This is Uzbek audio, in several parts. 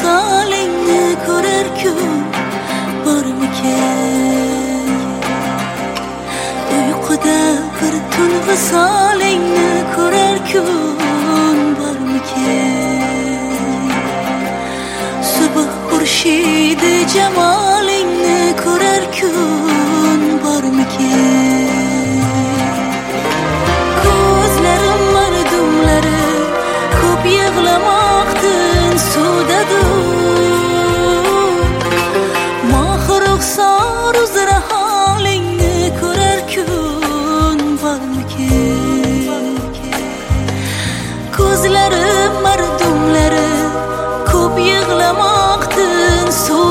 visalingni ko'rar kun bormikin? Uyquda bir tun visalingni ko'rar kun bormikin? Subh xurshidi jamolingni ko'rar kun bormikin? Ko'zlarim mardumlari ko'p yig'lamoqdan suvdadur. Mohi ruxsor uzra holingni ko'rar kun bormikin? Ko'zlarim mardumlari ko'p yig'lamoqdan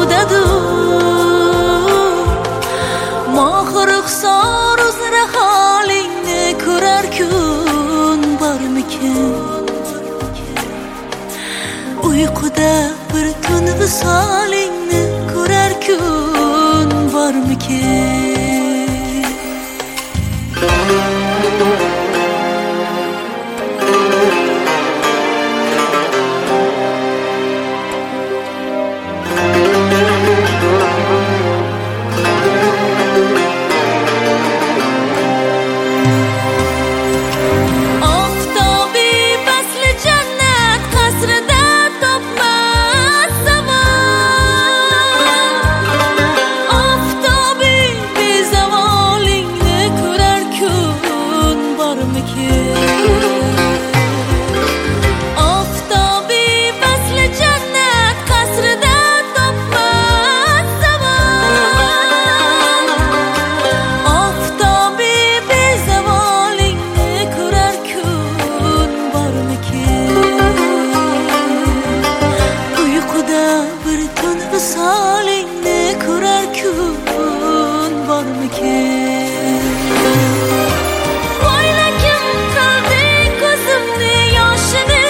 suvdadur. Mohi ruxsor uzra holingni ko'rar kun bormikin? Uyquda bir tun visolingni ko'rar kun bormikin? Visalingni ko'rar kun bormikin? O'ylakim qildi ko'zimni yoshini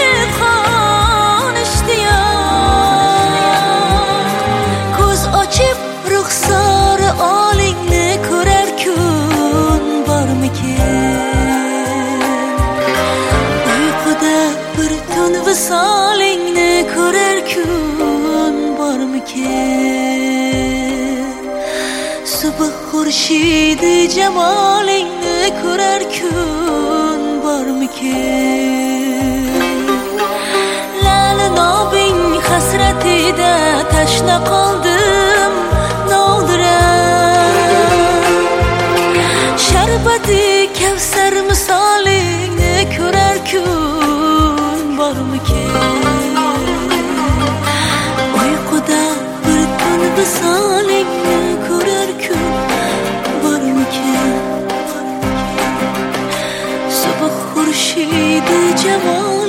qonishtiyor. Ko'z ochib ruxsor olingni ko'rar kun bormikin? Uyquda bir tun visolingni ko'rar kun bormikin? Subh xurshidi jamolingni ko'rar kun bormikin? Lali nobing hasratida tashna qoldim novdiram. Sharbati kavsar misolingni ko'rar kun bormikin? Uyquda bir tun visolingni ko'rar kun bormikin? Subh xurshidi jamol